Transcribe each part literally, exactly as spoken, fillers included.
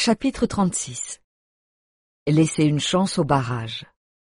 Chapitre trente-six. Laisser une chance au barrage.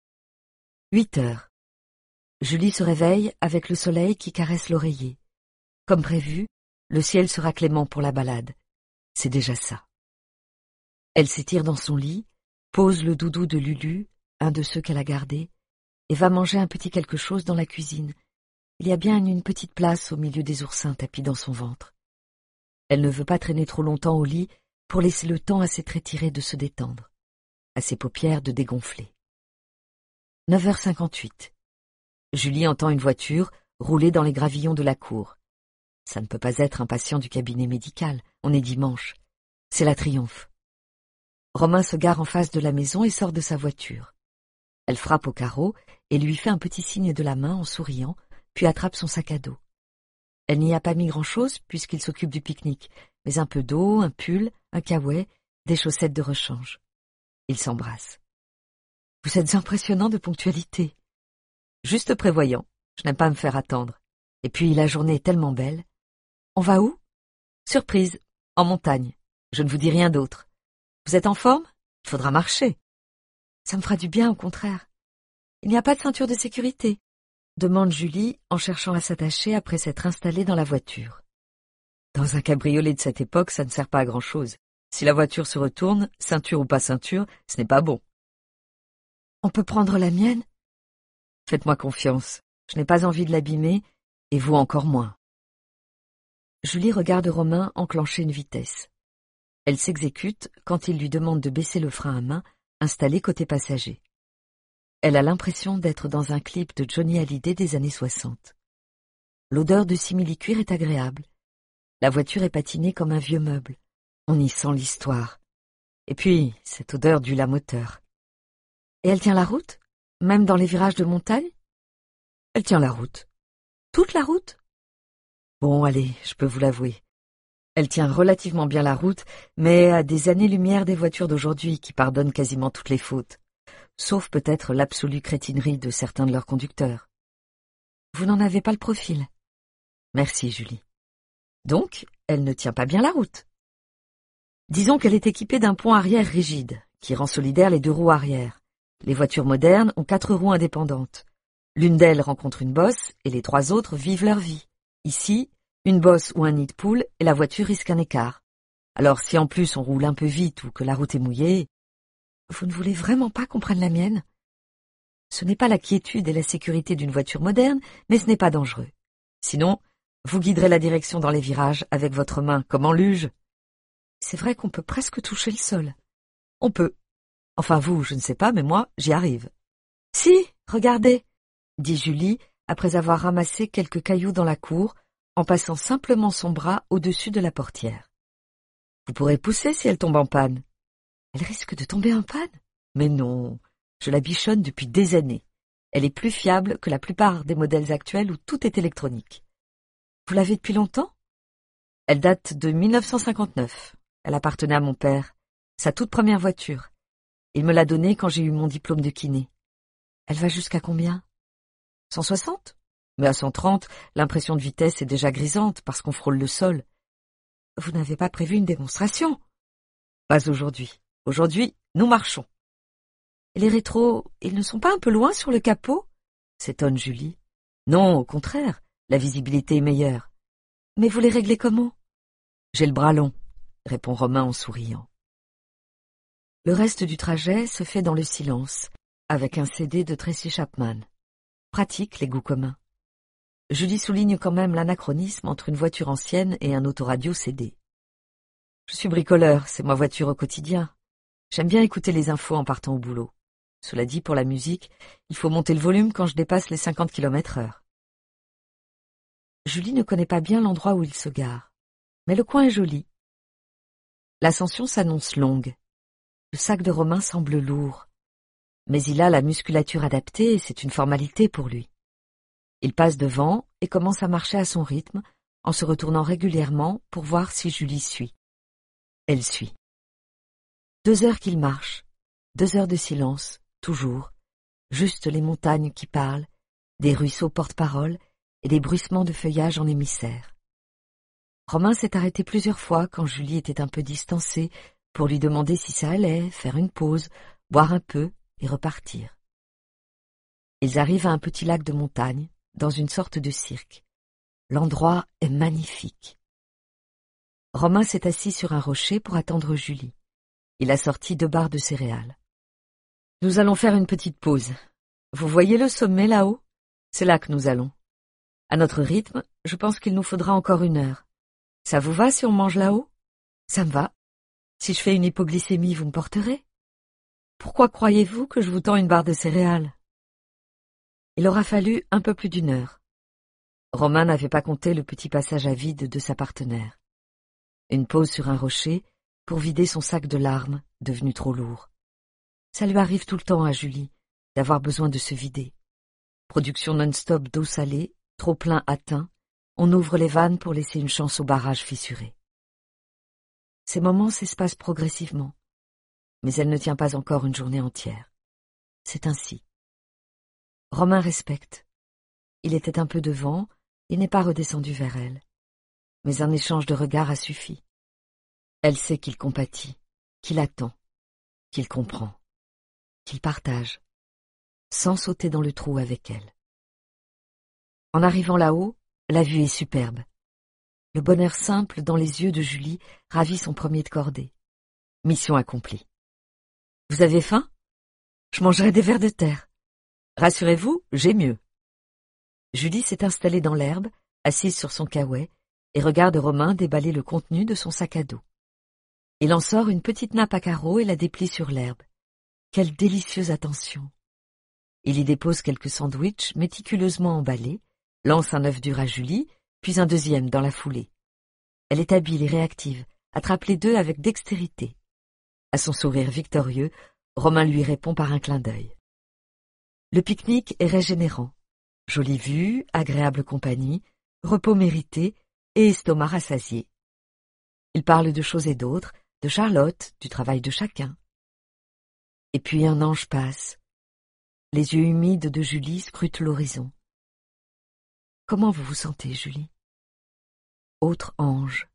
Huit heures. Julie se réveille avec le soleil qui caresse l'oreiller. Comme prévu, le ciel sera clément pour la balade. C'est déjà ça. Elle s'étire dans son lit, pose le doudou de Lulu, un de ceux qu'elle a gardés, et va manger un petit quelque chose dans la cuisine. Il y a bien une petite place au milieu des oursins tapis dans son ventre. Elle ne veut pas traîner trop longtemps au lit pour laisser le temps à ses traits tirés de se détendre, à ses paupières de dégonfler. neuf heures cinquante-huit. Julie entend une voiture rouler dans les gravillons de la cour. Ça ne peut pas être un patient du cabinet médical, on est dimanche. C'est la Triomphe. Romain se gare en face de la maison et sort de sa voiture. Elle frappe au carreau et lui fait un petit signe de la main en souriant, puis attrape son sac à dos. Elle n'y a pas mis grand-chose puisqu'il s'occupe du pique-nique, mais un peu d'eau, un pull, un caouet, des chaussettes de rechange. Ils s'embrassent. « Vous êtes impressionnant de ponctualité. »« Juste prévoyant, je n'aime pas me faire attendre. Et puis la journée est tellement belle. »« On va où ?»« Surprise, en montagne. Je ne vous dis rien d'autre. Vous êtes en forme ? Il faudra marcher. »« Ça me fera du bien, au contraire. Il n'y a pas de ceinture de sécurité ?» demande Julie en cherchant à s'attacher après s'être installée dans la voiture. Dans un cabriolet de cette époque, ça ne sert pas à grand-chose. Si la voiture se retourne, ceinture ou pas ceinture, ce n'est pas bon. « On peut prendre la mienne ?»« Faites-moi confiance, je n'ai pas envie de l'abîmer, et vous encore moins. » Julie regarde Romain enclencher une vitesse. Elle s'exécute quand il lui demande de baisser le frein à main, installé côté passager. Elle a l'impression d'être dans un clip de Johnny Hallyday des années soixante. L'odeur de simili-cuir est agréable. La voiture est patinée comme un vieux meuble. On y sent l'histoire. Et puis, cette odeur d'huile à moteur. Et elle tient la route, même dans les virages de montagne? Elle tient la route. Toute la route? Bon, allez, je peux vous l'avouer. Elle tient relativement bien la route, mais à des années-lumière des voitures d'aujourd'hui qui pardonnent quasiment toutes les fautes. Sauf peut-être l'absolue crétinerie de certains de leurs conducteurs. Vous n'en avez pas le profil. Merci, Julie. Donc, elle ne tient pas bien la route. Disons qu'elle est équipée d'un pont arrière rigide, qui rend solidaires les deux roues arrière. Les voitures modernes ont quatre roues indépendantes. L'une d'elles rencontre une bosse et les trois autres vivent leur vie. Ici, une bosse ou un nid de poule et la voiture risque un écart. Alors si en plus on roule un peu vite ou que la route est mouillée... Vous ne voulez vraiment pas qu'on prenne la mienne? Ce n'est pas la quiétude et la sécurité d'une voiture moderne, mais ce n'est pas dangereux. Sinon, vous guiderez la direction dans les virages avec votre main, comme en luge. C'est vrai qu'on peut presque toucher le sol. On peut. Enfin vous, je ne sais pas, mais moi, j'y arrive. Si, regardez, dit Julie, après avoir ramassé quelques cailloux dans la cour, en passant simplement son bras au-dessus de la portière. Vous pourrez pousser si elle tombe en panne. Elle risque de tomber en panne? Mais non, je la bichonne depuis des années. Elle est plus fiable que la plupart des modèles actuels où tout est électronique. Vous l'avez depuis longtemps? Elle date de mille neuf cent cinquante-neuf. Elle appartenait à mon père, sa toute première voiture. Il me l'a donnée quand j'ai eu mon diplôme de kiné. Elle va jusqu'à combien? cent soixante? Mais à cent trente, l'impression de vitesse est déjà grisante parce qu'on frôle le sol. Vous n'avez pas prévu une démonstration? Pas aujourd'hui. Aujourd'hui, nous marchons. Et les rétros, ils ne sont pas un peu loin sur le capot? S'étonne Julie. Non, au contraire, la visibilité est meilleure. Mais vous les réglez comment? J'ai le bras long, répond Romain en souriant. Le reste du trajet se fait dans le silence, avec un C D de Tracy Chapman. Pratique, les goûts communs. Julie souligne quand même l'anachronisme entre une voiture ancienne et un autoradio C D. Je suis bricoleur, c'est ma voiture au quotidien. J'aime bien écouter les infos en partant au boulot. Cela dit, pour la musique, il faut monter le volume quand je dépasse les cinquante kilomètres heure. Julie ne connaît pas bien l'endroit où il se gare, mais le coin est joli. L'ascension s'annonce longue. Le sac de Romain semble lourd, mais il a la musculature adaptée et c'est une formalité pour lui. Il passe devant et commence à marcher à son rythme, en se retournant régulièrement pour voir si Julie suit. Elle suit. Deux heures qu'il marche, deux heures de silence, toujours, juste les montagnes qui parlent, des ruisseaux porte-parole et des bruissements de feuillage en émissaire. Romain s'est arrêté plusieurs fois quand Julie était un peu distancée pour lui demander si ça allait, faire une pause, boire un peu et repartir. Ils arrivent à un petit lac de montagne, dans une sorte de cirque. L'endroit est magnifique. Romain s'est assis sur un rocher pour attendre Julie. Il a sorti deux barres de céréales. « Nous allons faire une petite pause. Vous voyez le sommet là-haut? C'est là que nous allons. À notre rythme, je pense qu'il nous faudra encore une heure. Ça vous va si on mange là-haut? Ça me va. Si je fais une hypoglycémie, vous me porterez? Pourquoi croyez-vous que je vous tends une barre de céréales? » Il aura fallu un peu plus d'une heure. Romain n'avait pas compté le petit passage à vide de sa partenaire. Une pause sur un rocher pour vider son sac de larmes, devenu trop lourd. Ça lui arrive tout le temps à Julie, d'avoir besoin de se vider. Production non-stop d'eau salée, trop plein atteint, on ouvre les vannes pour laisser une chance au barrage fissuré. Ces moments s'espacent progressivement, mais elle ne tient pas encore une journée entière. C'est ainsi. Romain respecte. Il était un peu devant, il n'est pas redescendu vers elle. Mais un échange de regards a suffi. Elle sait qu'il compatit, qu'il attend, qu'il comprend, qu'il partage, sans sauter dans le trou avec elle. En arrivant là-haut, la vue est superbe. Le bonheur simple dans les yeux de Julie ravit son premier de cordée. Mission accomplie. « Vous avez faim? Je mangerai des vers de terre. Rassurez-vous, j'ai mieux. » Julie s'est installée dans l'herbe, assise sur son caouet, et regarde Romain déballer le contenu de son sac à dos. Il en sort une petite nappe à carreaux et la déplie sur l'herbe. Quelle délicieuse attention! Il y dépose quelques sandwichs méticuleusement emballés, lance un œuf dur à Julie, puis un deuxième dans la foulée. Elle est habile et réactive, attrape les deux avec dextérité. À son sourire victorieux, Romain lui répond par un clin d'œil. Le pique-nique est régénérant. Jolie vue, agréable compagnie, repos mérité et estomac rassasié. Il parle de choses et d'autres, de Charlotte, du travail de chacun. Et puis un ange passe. Les yeux humides de Julie scrutent l'horizon. Comment vous vous sentez, Julie? Autre ange.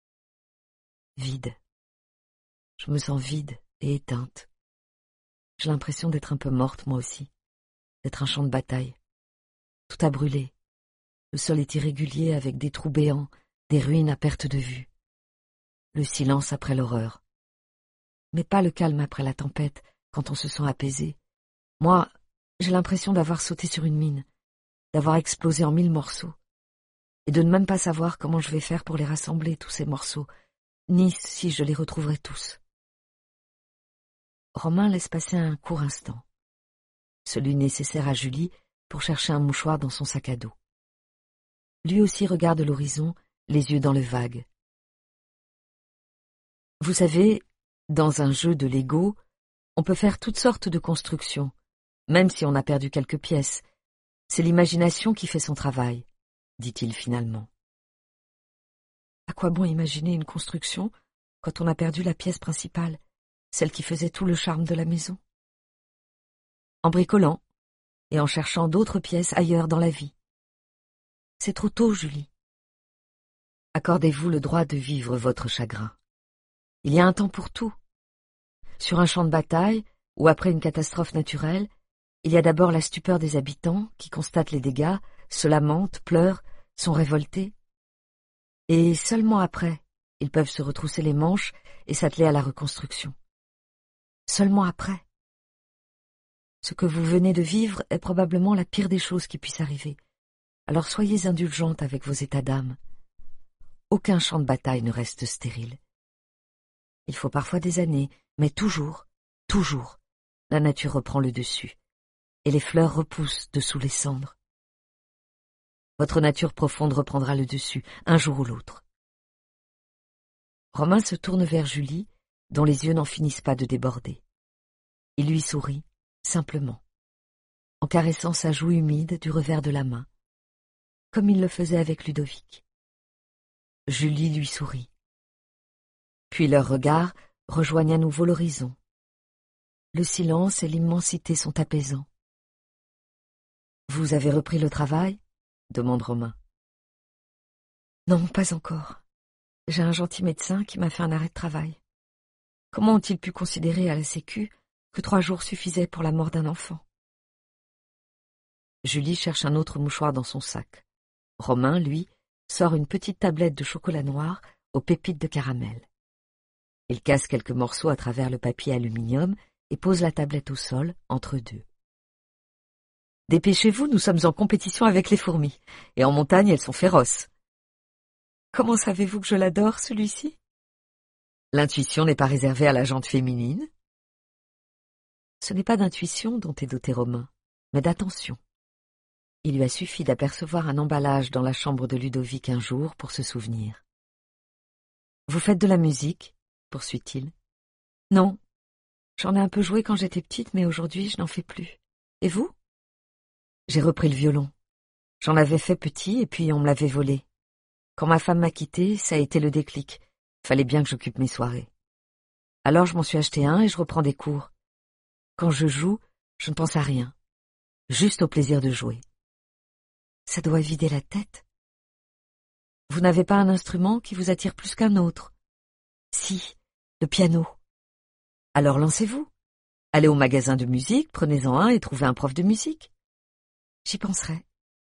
Vide. Je me sens vide et éteinte. J'ai l'impression d'être un peu morte, moi aussi, d'être un champ de bataille. Tout a brûlé. Le sol est irrégulier avec des trous béants, des ruines à perte de vue. Le silence après l'horreur. Mais pas le calme après la tempête, quand on se sent apaisé. Moi, j'ai l'impression d'avoir sauté sur une mine, d'avoir explosé en mille morceaux, et de ne même pas savoir comment je vais faire pour les rassembler, tous ces morceaux, ni si je les retrouverai tous. Romain laisse passer un court instant, celui nécessaire à Julie pour chercher un mouchoir dans son sac à dos. Lui aussi regarde l'horizon, les yeux dans le vague. Vous savez, dans un jeu de Lego, on peut faire toutes sortes de constructions, même si on a perdu quelques pièces. C'est l'imagination qui fait son travail, dit-il finalement. À quoi bon imaginer une construction quand on a perdu la pièce principale, celle qui faisait tout le charme de la maison? En bricolant et en cherchant d'autres pièces ailleurs dans la vie. C'est trop tôt, Julie. Accordez-vous le droit de vivre votre chagrin. Il y a un temps pour tout. Sur un champ de bataille ou après une catastrophe naturelle, il y a d'abord la stupeur des habitants qui constatent les dégâts, se lamentent, pleurent, sont révoltés. Et seulement après, ils peuvent se retrousser les manches et s'atteler à la reconstruction. Seulement après. Ce que vous venez de vivre est probablement la pire des choses qui puissent arriver. Alors soyez indulgente avec vos états d'âme. Aucun champ de bataille ne reste stérile. Il faut parfois des années, mais toujours, toujours, la nature reprend le dessus, et les fleurs repoussent dessous les cendres. Votre nature profonde reprendra le dessus, un jour ou l'autre. Romain se tourne vers Julie, dont les yeux n'en finissent pas de déborder. Il lui sourit, simplement, en caressant sa joue humide du revers de la main, comme il le faisait avec Ludovic. Julie lui sourit. Puis leurs regards rejoignent à nouveau l'horizon. Le silence et l'immensité sont apaisants. « Vous avez repris le travail ?» demande Romain. « Non, pas encore. J'ai un gentil médecin qui m'a fait un arrêt de travail. Comment ont-ils pu considérer à la Sécu que trois jours suffisaient pour la mort d'un enfant? Julie cherche un autre mouchoir dans son sac. Romain, lui, sort une petite tablette de chocolat noir aux pépites de caramel. Il casse quelques morceaux à travers le papier aluminium et pose la tablette au sol, entre eux deux. « Dépêchez-vous, nous sommes en compétition avec les fourmis, et en montagne elles sont féroces. »« Comment savez-vous que je l'adore, celui-ci » ? L'intuition n'est pas réservée à la jante féminine. Ce n'est pas d'intuition dont est doté Romain, mais d'attention. Il lui a suffi d'apercevoir un emballage dans la chambre de Ludovic un jour pour se souvenir. « Vous faites de la musique ?» poursuit-il. « Non, j'en ai un peu joué quand j'étais petite, mais aujourd'hui je n'en fais plus. Et vous ?» J'ai repris le violon. J'en avais fait petit et puis on me l'avait volé. Quand ma femme m'a quitté, ça a été le déclic. Fallait bien que j'occupe mes soirées. Alors je m'en suis acheté un et je reprends des cours. Quand je joue, je ne pense à rien. Juste au plaisir de jouer. Ça doit vider la tête. Vous n'avez pas un instrument qui vous attire plus qu'un autre? Si, le piano. Alors lancez-vous. Allez au magasin de musique, prenez-en un et trouvez un prof de musique. J'y penserai.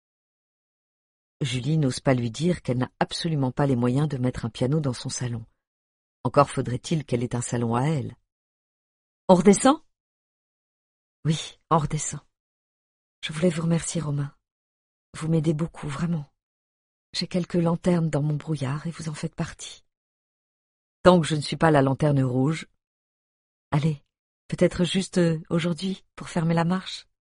Julie n'ose pas lui dire qu'elle n'a absolument pas les moyens de mettre un piano dans son salon. Encore faudrait-il qu'elle ait un salon à elle. On redescend? Oui, on redescend. Je voulais vous remercier, Romain. Vous m'aidez beaucoup, vraiment. J'ai quelques lanternes dans mon brouillard et vous en faites partie. Tant que je ne suis pas la lanterne rouge. Allez, peut-être juste aujourd'hui, pour fermer la marche.